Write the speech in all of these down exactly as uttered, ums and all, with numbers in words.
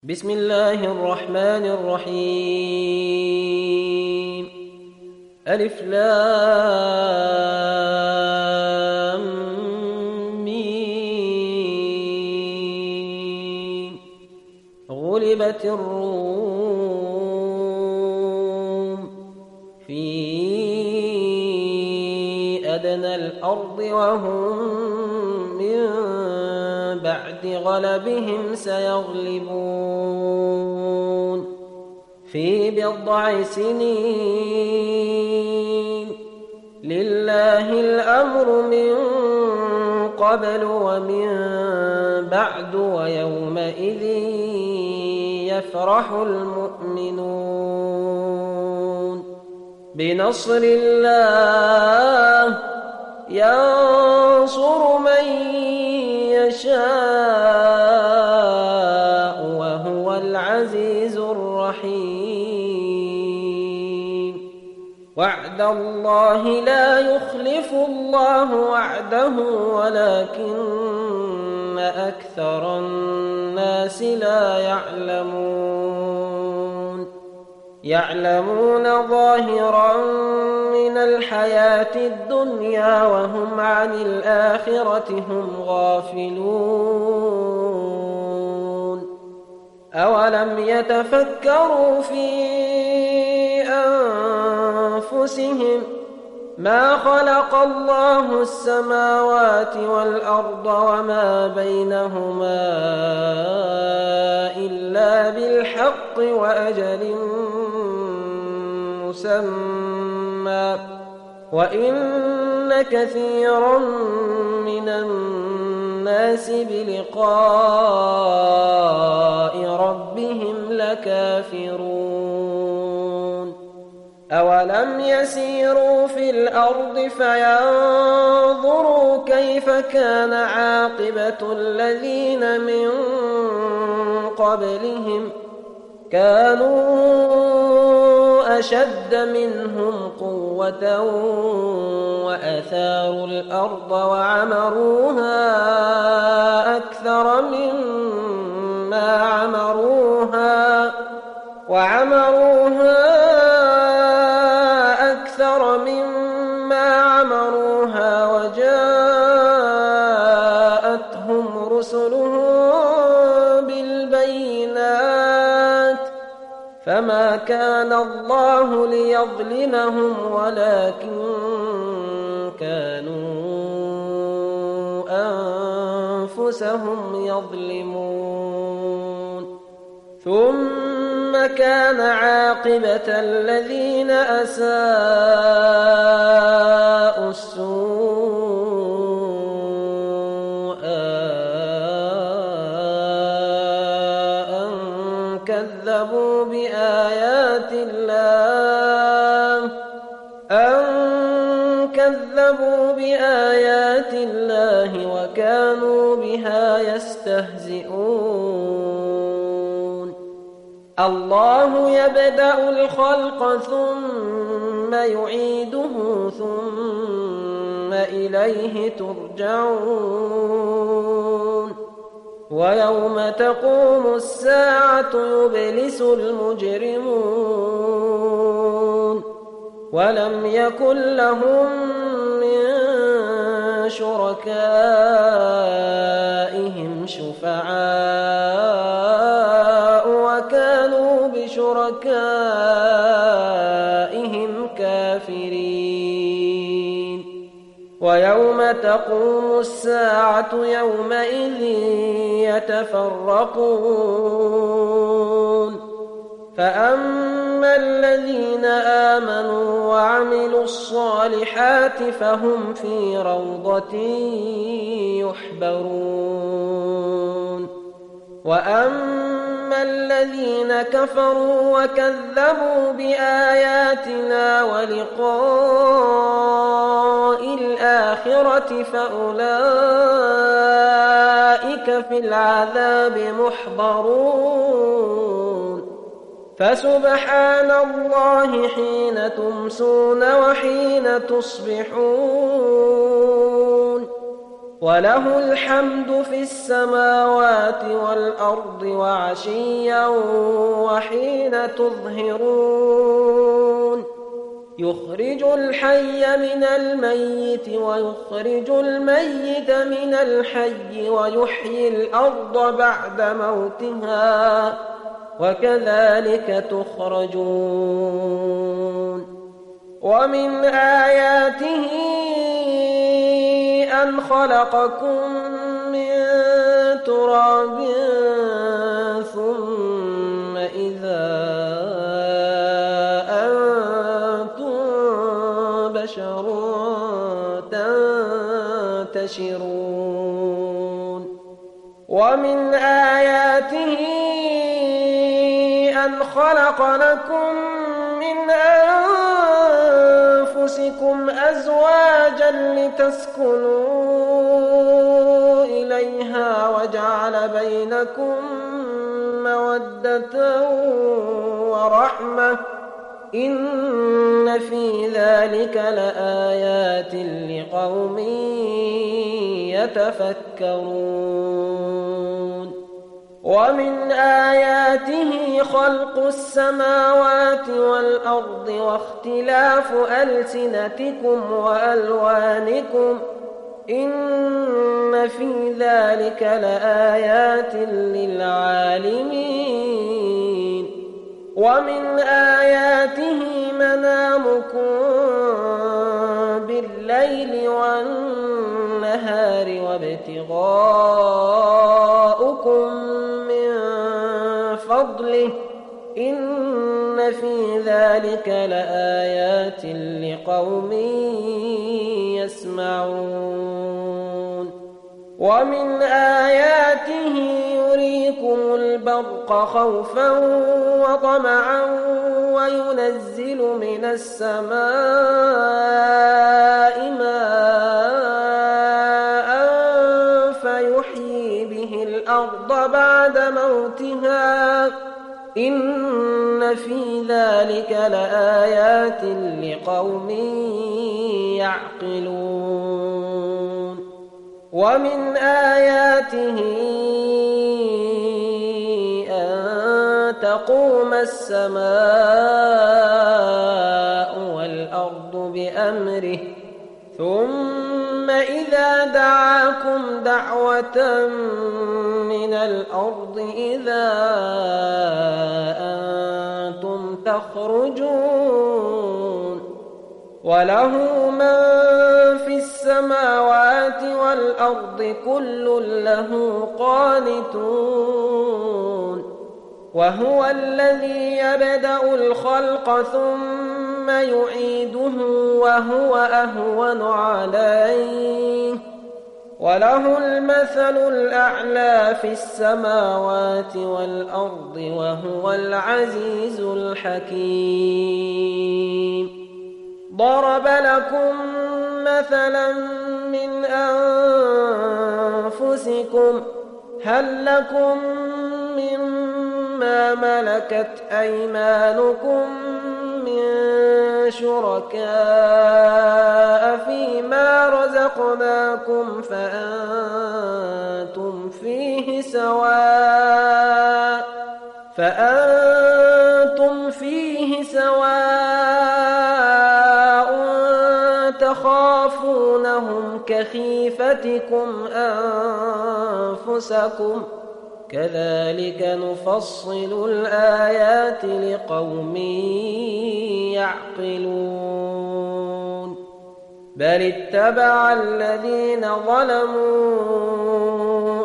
بسم الله الرحمن الرحيم. ألف لام ميم. غلبت الروم في أدنى الأرض وهم من بعد غلبهم سيغلبون في بضع سنين. لله الأمر من قبل ومن بعد ويومئذ يفرح المؤمنون بنصر الله ينصر من يشاء وهو العزيز الرحيم. وعد الله لا يخلف الله وعده ولكن أكثر الناس لا يعلمون. يعلمون ظاهرا من الحياة الدنيا وهم عن الآخرة هم غافلون. أولم يتفكروا في أنفسهم ما خلق الله السماوات والأرض وما بينهما إلا بالحق وأجل مسمى وإن كثيرا من الناس بلقاء ربهم لكافرون. أولم يسيروا في الأرض فينظروا كيف كان عاقبة الذين من قبلهم كانوا أشد منهم قوة وأثاروا الأرض وعمروها أكثر مما عمروها وعمروها أكثر مما عمروها وجاءتهم رسلهم بالبينات فما كان الله ليظلمهم ولكن كانوا أنفسهم يظلمون. ثم كان عاقبة الذين أساءوا السوء أن كذبوا بآيات الله أن كذبوا بآيات الله وكانوا بها يستهزئون. الله يبدأ الخلق ثم يعيده ثم إليه ترجعون. ويوم تقوم الساعة يبلس المجرمون ولم يكن لهم من شركائهم شفعاء وكانوا بشركائهم كافرين. ويوم تقوم الساعة يومئذ يتفرقون فأما الذين آمنوا وعملوا الصالحات فهم في روضة يحبرون. وأما الذين كفروا وكذبوا بآياتنا ولقاء الآخرة فأولئك في العذاب محضرون. فسبحان الله حين تمسون وحين تصبحون وله الحمد في السماوات والأرض وعشيا وحين تظهرون يخرج الحي من الميت ويخرج الميت من الحي ويحيي الأرض بعد موتها وكذلك تخرجون ومن آياته أن خلقكم من تراب ثم إذا أنتم بشر تنتشرون ومن آياته أن خلق لكم من أنفسكم أزواجا لتسكنوا إليها وجعل بينكم مودة ورحمة إن في ذلك لآيات لقوم يتفكرون ومن آياته خلق السماوات والأرض واختلاف ألسنتكم وألوانكم إن في ذلك لآيات للعالمين ومن آياته منامكم بالليل والنهار وابتغاؤكم من فضله إن في ذلك لآيات لقوم يسمعون ومن آياته يريكم البرق خوفا وطمعا وينزل من السماء ماء فيحيي به الأرض بعد موتها إن في ذلك لآيات لقوم يعقلون ومن آياته أن تقوم السماء والأرض بأمره ثم إذا دعاكم دعوة من الأرض إذا أنتم تخرجون وله من في السماوات والأرض كل له قانتون وهو الذي يبدأ الخلق ثم يعيده وهو أهون عليه وله المثل الأعلى في السماوات والأرض وهو العزيز الحكيم ضرب لكم مثلا من أنفسكم هل لكم مما ملكت أيمانكم من شركاء فيما رزقناكم فأنتم فيه سواء فأنتم فيه سواء تخافونهم كخيفتكم أنفسكم كذلك نفصل الآيات لقوم يعقلون بل اتبع الذين ظلموا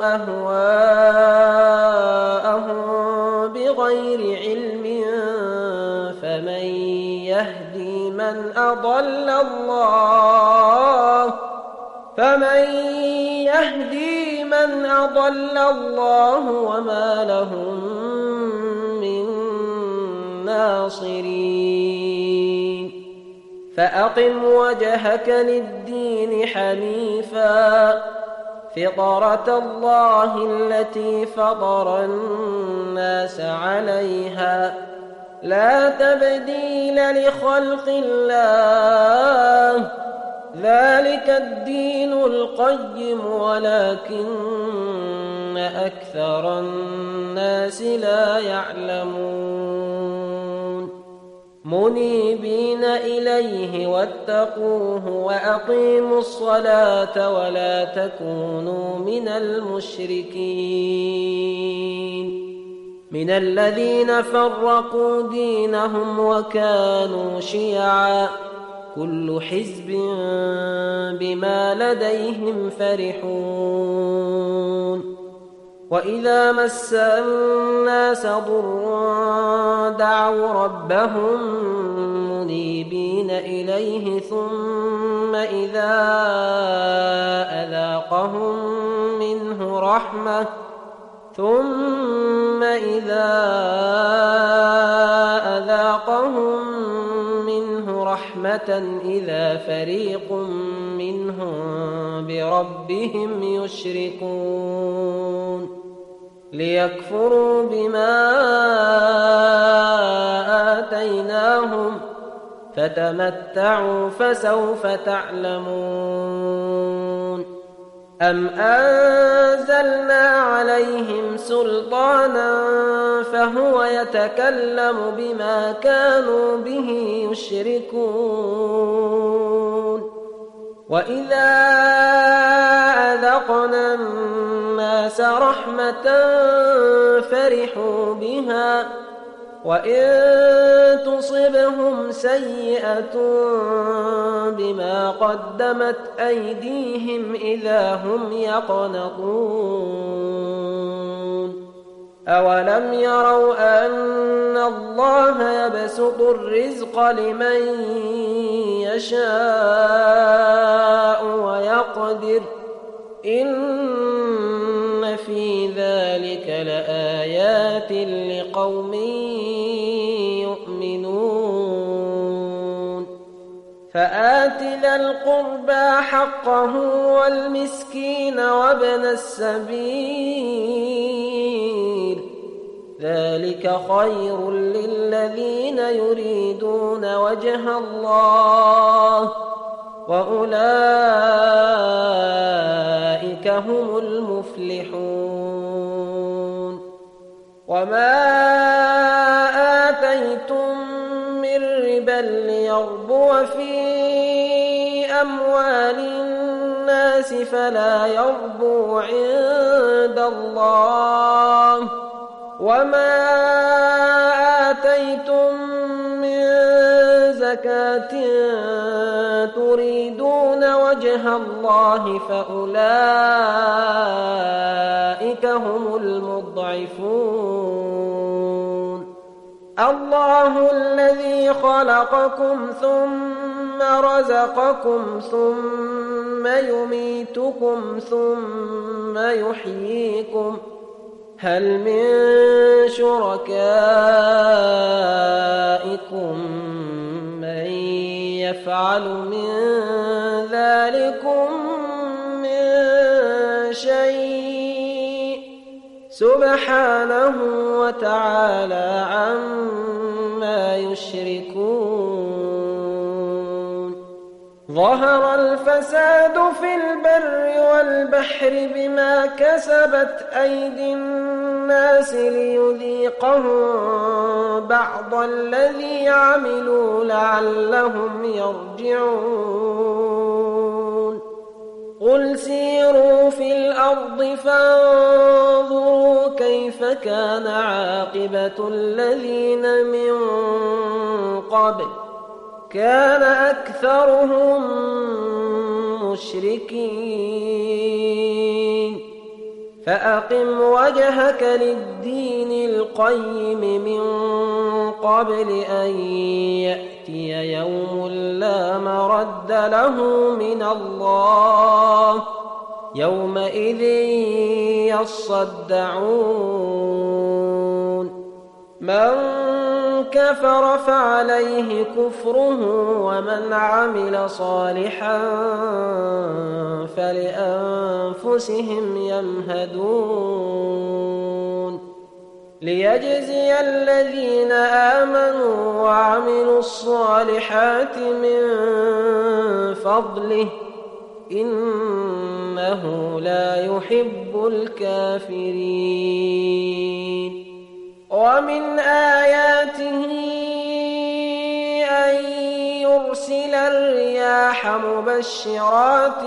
أهواءهم بغير علم فمن يهدي من أضل الله فمن يهدي من أضل الله وما لهم من ناصرين فأقم وجهك للدين حنيفا فطرة الله التي فطر الناس عليها لا تبديل لخلق الله ذلك الدين القيم ولكن أكثر الناس لا يعلمون منيبين إليه واتقوه وأقيموا الصلاة ولا تكونوا من المشركين من الذين فرقوا دينهم وكانوا شيعا كل حزب بما لديهم فرحون وإذا مس الناس ضر دعوا ربهم منيبين إليه ثم إذا أذاقهم منه رحمة ثم إذا أذاقهم منه رحمة إذا فريق منهم بربهم يشركون ليكفروا بما آتيناهم فتمتعوا فسوف تعلمون أم أنزلنا عليهم سلطانا فهو يتكلم بما كانوا به يشركون وإذا أذقنا الناس رحمة فرحوا بها وإن تصبهم سيئة بما قدمت أيديهم إذا هم يقنطون أولم يروا أن الله يبسط الرزق لمن يشاء ويقدر إن في ذلك لآيات لقوم يؤمنون فآت ذا القربى حقه والمسكين وابن السبيل ذلك خير للذين يريدون وجه الله وأولئك هم المفلحون وما آتيتم من ربا ليربو في أموال الناس فلا يربو عند الله وما آتيتم من زكاة تريدون وجه الله فأولئك هم المضعفون الله الذي خلقكم ثم رزقكم ثم يميتكم ثم يحييكم هل من شركائكم من يفعل من ذلكم من شيء سبحانه وتعالى عما يشركون ظهر الفساد في البر والبحر بما كسبت أيدي الناس ليذيقهم بعض الذي عملوا لعلهم يرجعون قل سيروا في الأرض فانظروا كيف كان عاقبة الذين من قبل كان أكثرهم مشركين فأقم وجهك للدين القيم من قبل أن يأتي يوم لا مرد له من الله يومئذ يصدعون من كفر فعليه كفره ومن عمل صالحا فلأنفسهم يمهدون ليجزي الذين آمنوا وعملوا الصالحات من فضله إنه لا يحب الكافرين. ومن آياته أن يرسل الرياح مبشرات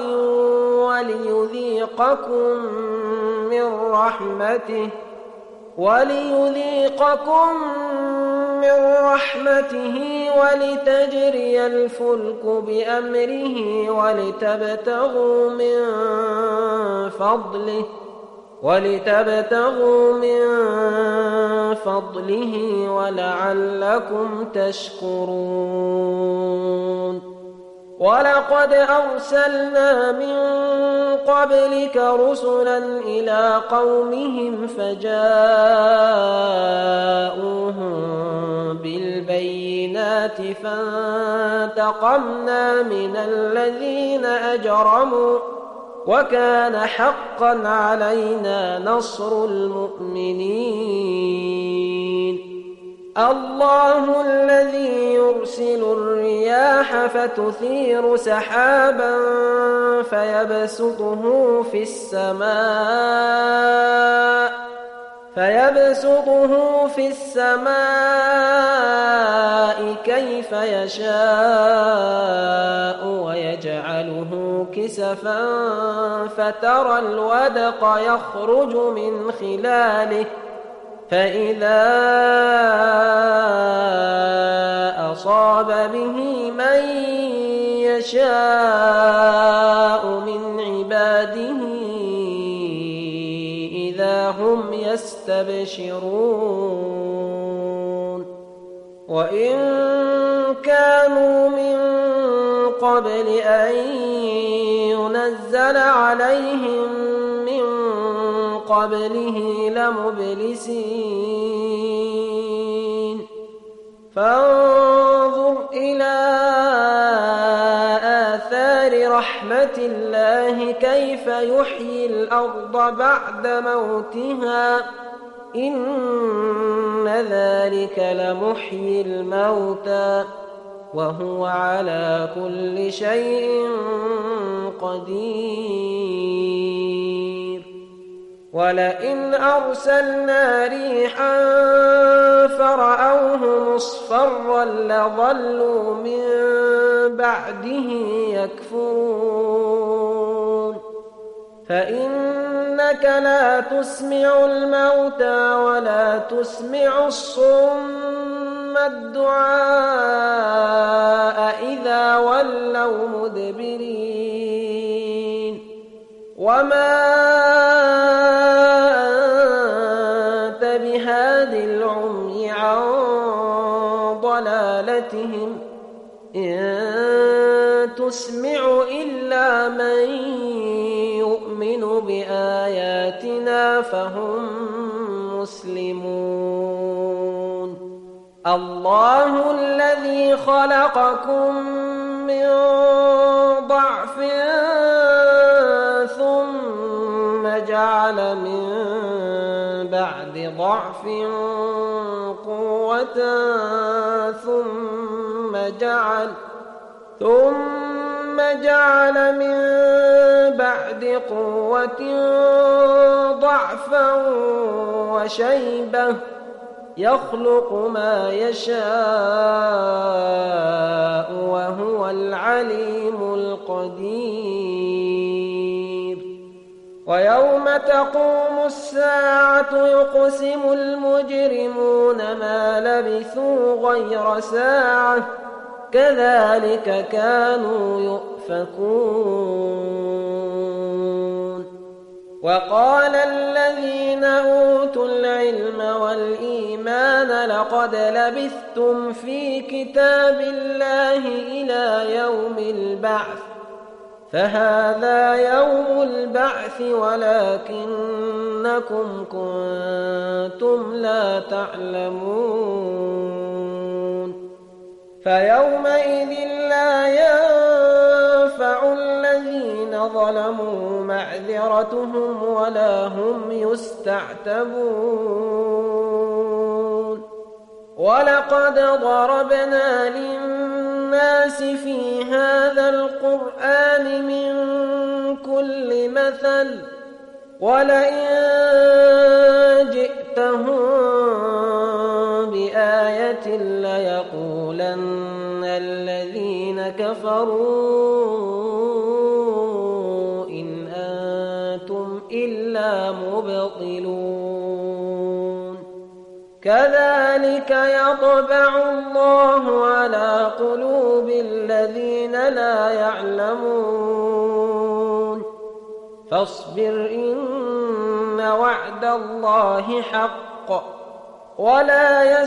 وليذيقكم من رحمته وليذيقكم من رحمته ولتجري الفلك بأمره ولتبتغوا من فضله ولتبتغوا من فضله ولعلكم تشكرون. ولقد أرسلنا من قبلك رسلا إلى قومهم فجاءوهم بالبينات فانتقمنا من الذين أجرموا وكان حقا علينا نصر المؤمنين. الله الذي يرسل الرياح فتثير سحابا فيبسطه في السماء فيبسطه في السماء كيف يشاء ويجعله كسفا فترى الودق يخرج من خلاله فإذا أصاب به من يشاء من عباده إذا هم يستبشرون. وإن كانوا من قبل أن ينزل عليهم من قبله لمبلسين. فانظر إلى آثار رحمة الله كيف يحيي الأرض بعد موتها إن ذلك لمحيي الموتى وهو على كل شيء قدير. ولئن أرسلنا ريحا فرأوه مصفرا لظلوا من بعده يكفرون. فإنك لا تسمع الموتى ولا تسمع الصم الدعاء إذا ولوا مدبرين. وما أنت بهاد العمي عن ضلالتهم إن تسمع إلا من يؤمن بآياتنا فهم مسلمون. الله الذي خلقكم من ضعف ثم جعل من بعد ضعف قوة ثم جعل ثم جعل من بعد قوة ضعفا وشيبة يخلق ما يشاء وهو العليم القدير. ويوم تقوم الساعة يقسم المجرمون ما لبثوا غير ساعة كذلك كانوا يؤفكون. وقال الذين أوتوا العلم والإيمان لقد لبثتم في كتاب الله إلى يوم البعث فهذا يوم البعث ولكنكم كنتم لا تعلمون. فيومئذ لا ينفع الذين ظلموا معذرتهم ولا هم يستعتبون. ولقد ضربنا للناس في هذا القرآن من كل مثل ولئن جئتهم بآية ليقولن الذين كفروا إن أنتم إلا مبطلون كذلك يطبع الله على قلوب الذين لا يعلمون فاصبر إن وعد الله حق ولا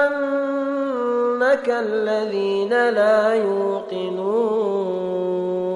يستخفنك الذين لا يوقنون